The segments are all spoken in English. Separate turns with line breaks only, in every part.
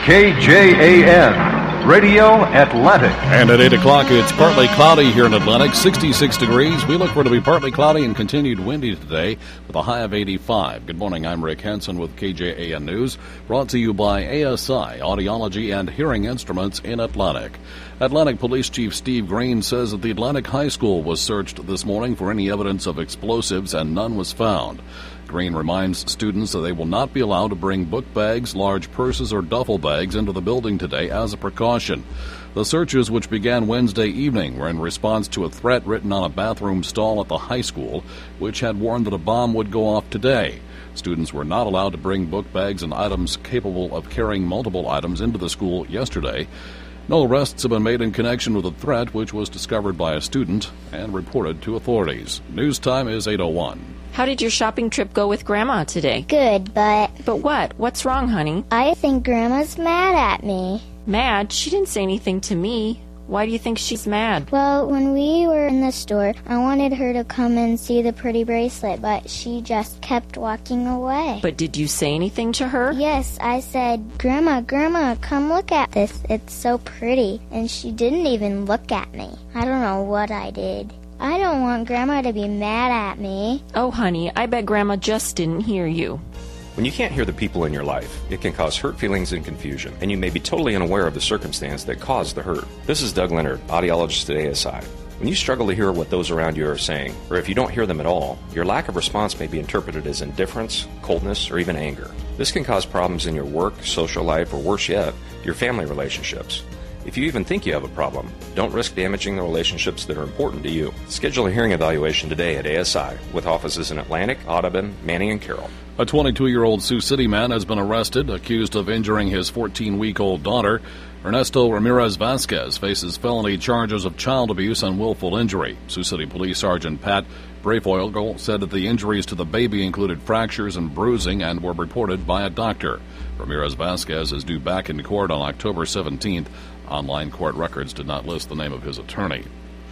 KJAN, Radio Atlantic.
And at 8 o'clock, it's partly cloudy here in Atlantic, 66 degrees. We look for it to be partly cloudy and continued windy today with a high of 85. Good morning, I'm Rick Henson with KJAN News, brought to you by ASI, Audiology and Hearing Instruments in Atlantic. Atlantic Police Chief Steve Green says that the Atlantic High School was searched this morning for any evidence of explosives and none was found. Green reminds students that they will not be allowed to bring book bags, large purses, or duffel bags into the building today as a precaution. The searches, which began Wednesday evening, were in response to a threat written on a bathroom stall at the high school, which had warned that a bomb would go off today. Students were not allowed to bring book bags and items capable of carrying multiple items into the school yesterday. No arrests have been made in connection with the threat, which was discovered by a student and reported to authorities. News time is 8:01.
How did your shopping trip go with Grandma today?
Good, but...
But what? What's wrong, honey?
I think Grandma's mad at me.
Mad? She didn't say anything to me. Why do you think she's mad?
Well, when we were in the store, I wanted her to come and see the pretty bracelet, but she just kept walking away.
But did you say anything to her?
Yes, I said, Grandma, come look at this. It's so pretty. And she didn't even look at me. I don't know what I did. I don't want Grandma to be mad at me.
Oh, honey, I bet Grandma just didn't hear you.
When you can't hear the people in your life, it can cause hurt feelings and confusion, and you may be totally unaware of the circumstance that caused the hurt. This is Doug Leonard, audiologist at ASI. When you struggle to hear what those around you are saying, or if you don't hear them at all, your lack of response may be interpreted as indifference, coldness, or even anger. This can cause problems in your work, social life, or worse yet, your family relationships. If you even think you have a problem, don't risk damaging the relationships that are important to you. Schedule a hearing evaluation today at ASI with offices in Atlantic, Audubon, Manning, and Carroll.
A 22-year-old Sioux City man has been arrested, accused of injuring his 14-week-old daughter. Ernesto Ramirez Vasquez faces felony charges of child abuse and willful injury. Sioux City Police Sergeant Pat Brafoil said that the injuries to the baby included fractures and bruising and were reported by a doctor. Ramirez Vasquez is due back in court on October 17th. Online court records did not list the name of his attorney.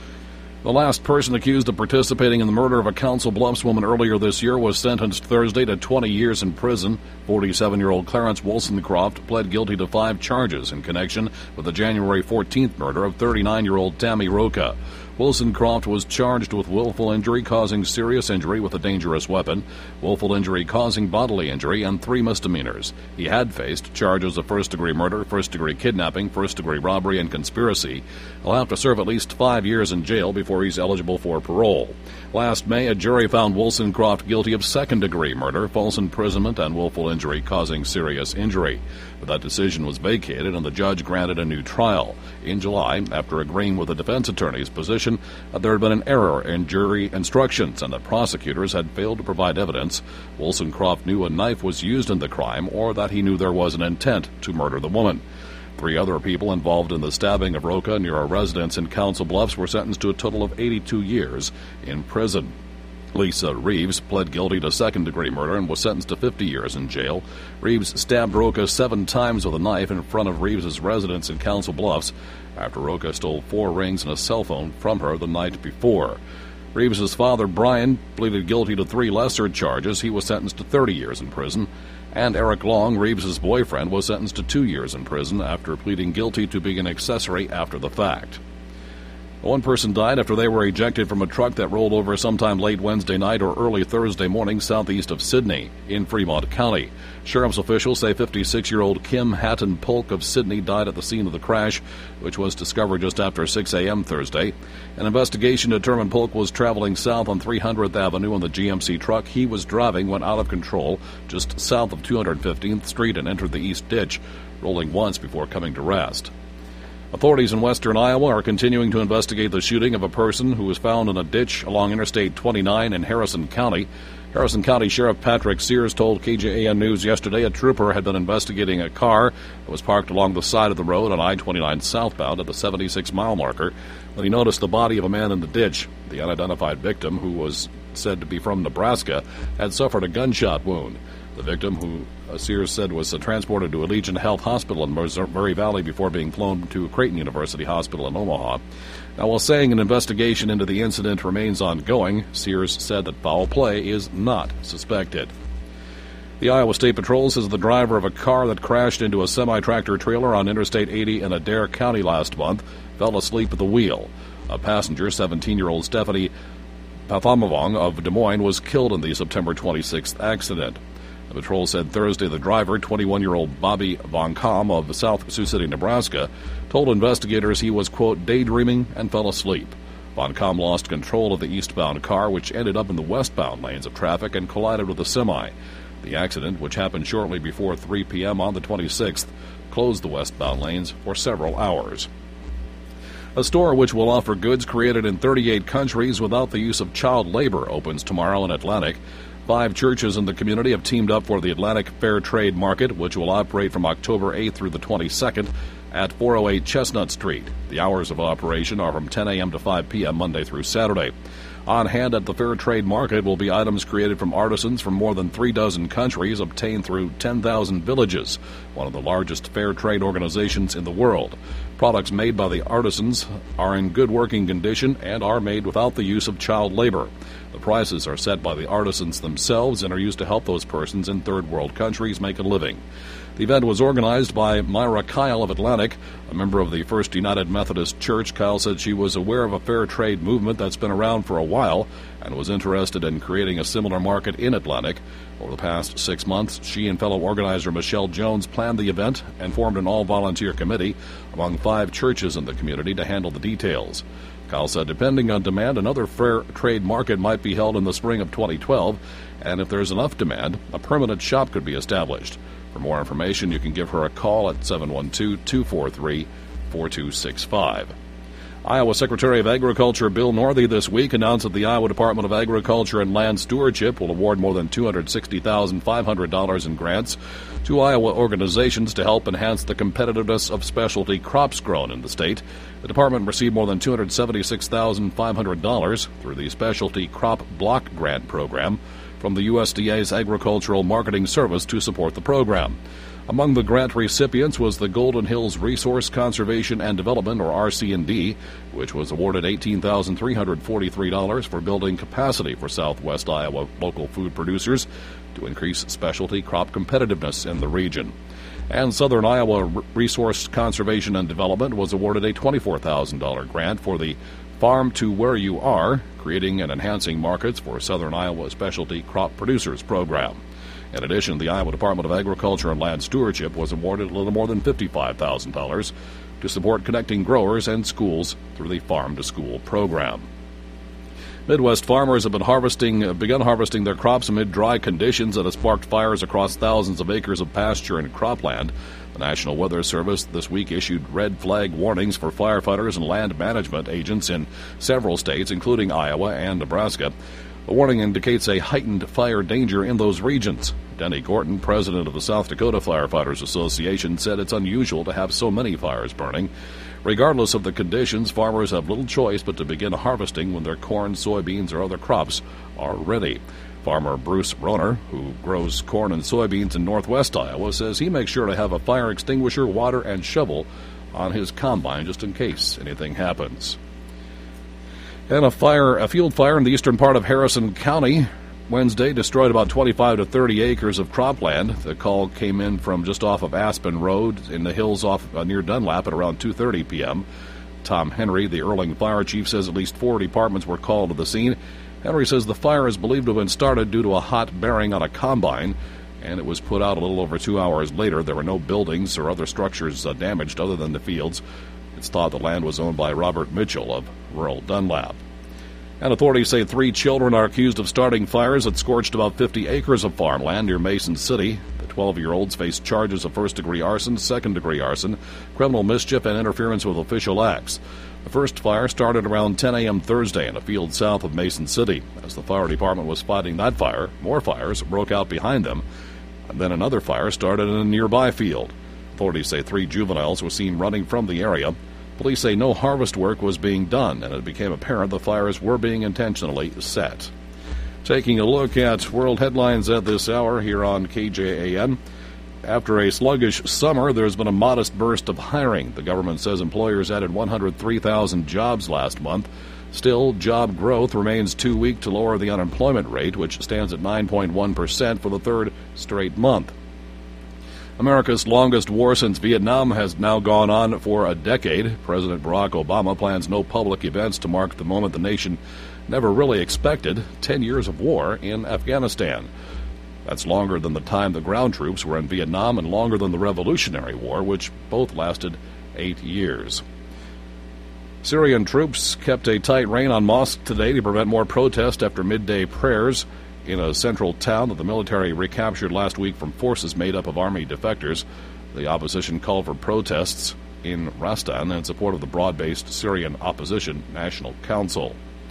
The last person accused of participating in the murder of a Council Bluffs woman earlier this year was sentenced Thursday to 20 years in prison. 47-year-old Clarence Wollstonecroft pled guilty to 5 charges in connection with the January 14th murder of 39-year-old Tammy Roca. Wollstonecroft was charged with willful injury causing serious injury with a dangerous weapon, willful injury causing bodily injury, and 3 misdemeanors. He had faced charges of first-degree murder, first-degree kidnapping, first-degree robbery, and conspiracy. He'll have to serve at least 5 years in jail before he's eligible for parole. Last May, a jury found Wollstonecroft guilty of second-degree murder, false imprisonment, and willful injury causing serious injury. But that decision was vacated and the judge granted a new trial. In July, after agreeing with the defense attorney's position that there had been an error in jury instructions and that prosecutors had failed to provide evidence, Wollstonecroft knew a knife was used in the crime or that he knew there was an intent to murder the woman. 3 other people involved in the stabbing of Roca near a residence in Council Bluffs were sentenced to a total of 82 years in prison. Lisa Reeves pled guilty to second-degree murder and was sentenced to 50 years in jail. Reeves stabbed Roca 7 times with a knife in front of Reeves' residence in Council Bluffs after Roca stole 4 rings and a cell phone from her the night before. Reeves' father, Brian, pleaded guilty to 3 lesser charges. He was sentenced to 30 years in prison. And Eric Long, Reeves' boyfriend, was sentenced to 2 years in prison after pleading guilty to being an accessory after the fact. 1 person died after they were ejected from a truck that rolled over sometime late Wednesday night or early Thursday morning southeast of Sydney in Fremont County. Sheriff's officials say 56-year-old Kim Hatton Polk of Sydney died at the scene of the crash, which was discovered just after 6 a.m. Thursday. An investigation determined Polk was traveling south on 300th Avenue in the GMC truck he was driving went out of control just south of 215th Street and entered the east ditch, rolling once before coming to rest. Authorities in western Iowa are continuing to investigate the shooting of a person who was found in a ditch along Interstate 29 in Harrison County. Harrison County Sheriff Patrick Sears told KJAN News yesterday a trooper had been investigating a car that was parked along the side of the road on I-29 southbound at the 76-mile marker when he noticed the body of a man in the ditch. The unidentified victim, who was said to be from Nebraska, had suffered a gunshot wound. The victim, who Sears said was transported to Allegiant Health Hospital in Murray Valley before being flown to Creighton University Hospital in Omaha. Now, while saying an investigation into the incident remains ongoing, Sears said that foul play is not suspected. The Iowa State Patrol says the driver of a car that crashed into a semi-tractor trailer on Interstate 80 in Adair County last month fell asleep at the wheel. A passenger, 17-year-old Stephanie Pathamavong of Des Moines, was killed in the September 26th accident. The patrol said Thursday the driver, 21-year-old Bobby Von Kam of South Sioux City, Nebraska, told investigators he was, quote, daydreaming and fell asleep. Von Kam lost control of the eastbound car, which ended up in the westbound lanes of traffic and collided with a semi. The accident, which happened shortly before 3 p.m. on the 26th, closed the westbound lanes for several hours. A store which will offer goods created in 38 countries without the use of child labor opens tomorrow in Atlantic. 5 churches in the community have teamed up for the Atlantic Fair Trade Market, which will operate from October 8th through the 22nd at 408 Chestnut Street. The hours of operation are from 10 a.m. to 5 p.m. Monday through Saturday. On hand at the Fair Trade Market will be items created from artisans from more than 36 countries obtained through 10,000 villages, one of the largest fair trade organizations in the world. Products made by the artisans are in good working condition and are made without the use of child labor. The prices are set by the artisans themselves and are used to help those persons in third world countries make a living. The event was organized by Myra Kyle of Atlantic, a member of the First United Methodist Church. Kyle said she was aware of a fair trade movement that's been around for a while and was interested in creating a similar market in Atlantic. Over the past 6 months, she and fellow organizer Michelle Jones planned the event and formed an all-volunteer committee among 5 churches in the community to handle the details. Kyle said depending on demand, another fair trade market might be held in the spring of 2012, and if there's enough demand, a permanent shop could be established. For more information, you can give her a call at 712-243-4265. Iowa Secretary of Agriculture Bill Northey this week announced that the Iowa Department of Agriculture and Land Stewardship will award more than $260,500 in grants to Iowa organizations to help enhance the competitiveness of specialty crops grown in the state. The department received more than $276,500 through the Specialty Crop Block Grant Program from the USDA's Agricultural Marketing Service to support the program. Among the grant recipients was the Golden Hills Resource Conservation and Development, or RC&D, which was awarded $18,343 for building capacity for Southwest Iowa local food producers to increase specialty crop competitiveness in the region. And Southern Iowa Resource Conservation and Development was awarded a $24,000 grant for the Farm to Where You Are, creating and enhancing markets for Southern Iowa Specialty Crop Producers program. In addition, the Iowa Department of Agriculture and Land Stewardship was awarded a little more than $55,000 to support connecting growers and schools through the Farm to School program. Midwest farmers have begun harvesting their crops amid dry conditions that have sparked fires across thousands of acres of pasture and cropland. The National Weather Service this week issued red flag warnings for firefighters and land management agents in several states, including Iowa and Nebraska. The warning indicates a heightened fire danger in those regions. Denny Gorton, president of the South Dakota Firefighters Association, said it's unusual to have so many fires burning. Regardless of the conditions, farmers have little choice but to begin harvesting when their corn, soybeans, or other crops are ready. Farmer Bruce Roner, who grows corn and soybeans in northwest Iowa, says he makes sure to have a fire extinguisher, water, and shovel on his combine just in case anything happens. And a field fire in the eastern part of Harrison County Wednesday destroyed about 25 to 30 acres of cropland. The call came in from just off of Aspen Road in the hills off near Dunlap at around 2:30 p.m. Tom Henry, the Erling fire chief, says at least 4 departments were called to the scene. Henry says the fire is believed to have been started due to a hot bearing on a combine, and it was put out a little over 2 hours later. There were no buildings or other structures damaged other than the fields. It's thought the land was owned by Robert Mitchell of rural Dunlap. And authorities say 3 children are accused of starting fires that scorched about 50 acres of farmland near Mason City. The 12-year-olds face charges of first-degree arson, second-degree arson, criminal mischief, and interference with official acts. The first fire started around 10 a.m. Thursday in a field south of Mason City. As the fire department was fighting that fire, more fires broke out behind them, and then another fire started in a nearby field. Authorities say 3 juveniles were seen running from the area. Police say no harvest work was being done, and it became apparent the fires were being intentionally set. Taking a look at world headlines at this hour here on KJAN. After a sluggish summer, there's been a modest burst of hiring. The government says employers added 103,000 jobs last month. Still, job growth remains too weak to lower the unemployment rate, which stands at 9.1% for the third straight month. America's longest war since Vietnam has now gone on for a decade. President Barack Obama plans no public events to mark the moment the nation never really expected, 10 years of war in Afghanistan. That's longer than the time the ground troops were in Vietnam and longer than the Revolutionary War, which both lasted 8 years. Syrian troops kept a tight rein on mosques today to prevent more protest after midday prayers in a central town that the military recaptured last week from forces made up of army defectors. The opposition called for protests in Rastan in support of the broad-based Syrian Opposition National Council.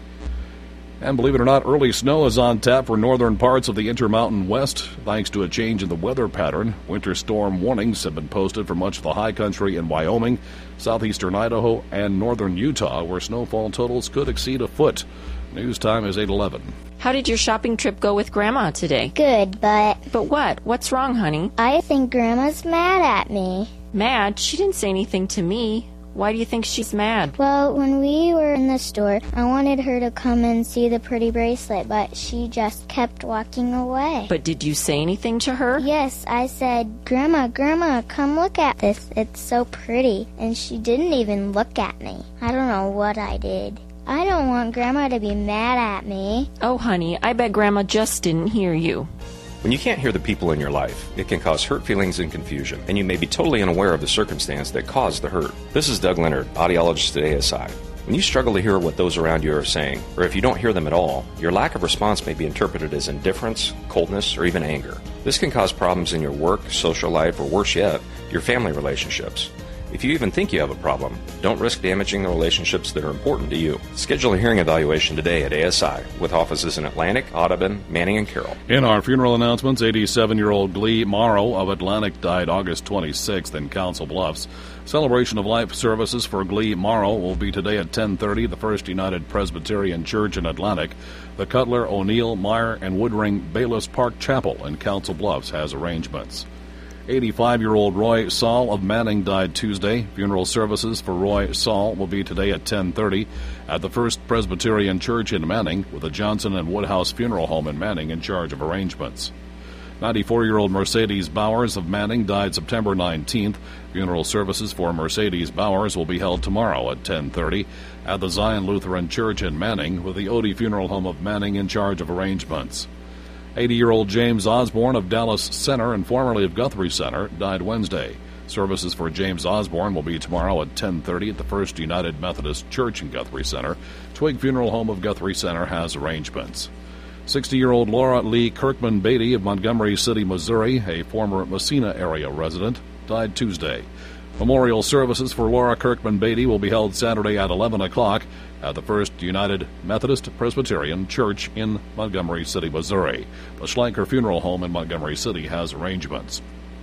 And believe it or not, early snow is on tap for northern parts of the Intermountain West. Thanks to a change in the weather pattern, winter storm warnings have been posted for much of the high country in Wyoming, southeastern Idaho, and northern Utah, where snowfall totals could exceed a foot. News time is 8:11.
How did your shopping trip go with Grandma today?
Good, but
But what? What's wrong, honey?
I think Grandma's mad at me.
Mad? She didn't say anything to me. Why do you think she's mad?
Well, when we were in the store, I wanted her to come and see the pretty bracelet, but she just kept walking away.
But did you say anything to her?
Yes, I said, Grandma, come look at this. It's so pretty. And she didn't even look at me. I don't know what I did. I don't want Grandma to be mad at me.
Oh, honey, I bet Grandma just didn't hear you.
When you can't hear the people in your life, it can cause hurt feelings and confusion, and you may be totally unaware of the circumstance that caused the hurt. This is Doug Leonard, audiologist at ASI. When you struggle to hear what those around you are saying, or if you don't hear them at all, your lack of response may be interpreted as indifference, coldness, or even anger. This can cause problems in your work, social life, or worse yet, your family relationships. If you even think you have a problem, don't risk damaging the relationships that are important to you. Schedule a hearing evaluation today at ASI, with offices in Atlantic, Audubon, Manning, and Carroll.
In our funeral announcements, 87-year-old Glee Morrow of Atlantic died August 26th in Council Bluffs. Celebration of Life services for Glee Morrow will be today at 10:30 at the First United Presbyterian Church in Atlantic. The Cutler, O'Neill, Meyer, and Woodring Bayless Park Chapel in Council Bluffs has arrangements. 85-year-old Roy Saul of Manning died Tuesday. Funeral services for Roy Saul will be today at 10:30 at the First Presbyterian Church in Manning, with the Johnson and Woodhouse Funeral Home in Manning in charge of arrangements. 94-year-old Mercedes Bowers of Manning died September 19th. Funeral services for Mercedes Bowers will be held tomorrow at 10:30 at the Zion Lutheran Church in Manning, with the Odie Funeral Home of Manning in charge of arrangements. 80-year-old James Osborne of Dallas Center and formerly of Guthrie Center died Wednesday. Services for James Osborne will be tomorrow at 10:30 at the First United Methodist Church in Guthrie Center. Twig Funeral Home of Guthrie Center has arrangements. 60-year-old Laura Lee Kirkman Beatty of Montgomery City, Missouri, a former Messina area resident, died Tuesday. Memorial services for Laura Kirkman Beatty will be held Saturday at 11 o'clock at the First United Methodist Presbyterian Church in Montgomery City, Missouri. The Schlenker Funeral Home in Montgomery City has arrangements.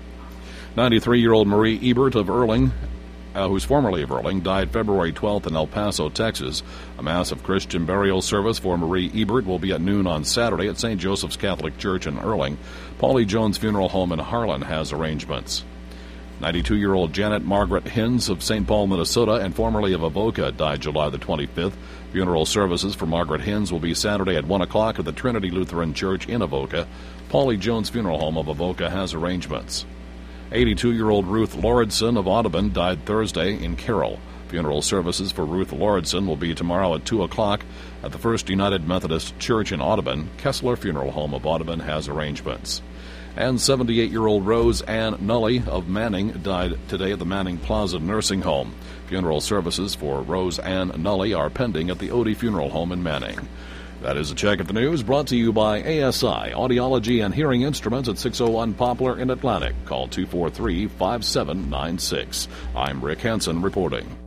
93-year-old Marie Ebert of Erling, who's formerly of Erling, died February 12th in El Paso, Texas. A massive Christian burial service for Marie Ebert will be at noon on Saturday at St. Joseph's Catholic Church in Erling. Paulie Jones Funeral Home in Harlan has arrangements. 92-year-old Janet Margaret Hins of St. Paul, Minnesota, and formerly of Avoca, died July the 25th. Funeral services for Margaret Hins will be Saturday at 1 o'clock at the Trinity Lutheran Church in Avoca. Paulie Jones Funeral Home of Avoca has arrangements. 82-year-old Ruth Lauridsen of Audubon died Thursday in Carroll. Funeral services for Ruth Lauridsen will be tomorrow at 2 o'clock at the First United Methodist Church in Audubon. Kessler Funeral Home of Audubon has arrangements. And 78-year-old Rose Ann Nully of Manning died today at the Manning Plaza Nursing Home. Funeral services for Rose Ann Nully are pending at the Odie Funeral Home in Manning. That is a check of the news brought to you by ASI, Audiology and Hearing Instruments at 601 Poplar in Atlantic. Call 243-5796. I'm Rick Hansen reporting.